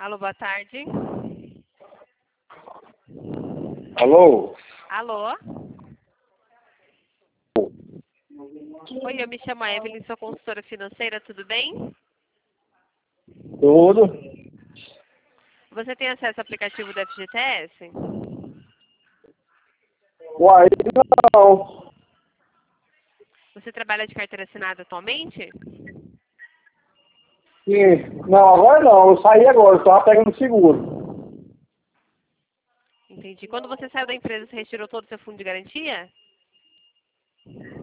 Alô, boa tarde. Alô? Alô? Oi, eu me chamo Evelyn, sou consultora financeira, tudo bem? Tudo? Você tem acesso ao aplicativo do FGTS? Uai, não. Você trabalha de carteira assinada atualmente? Sim. Não, agora não. Eu saí agora, eu tava pegando seguro. Entendi. Quando você saiu da empresa, você retirou todo o seu fundo de garantia?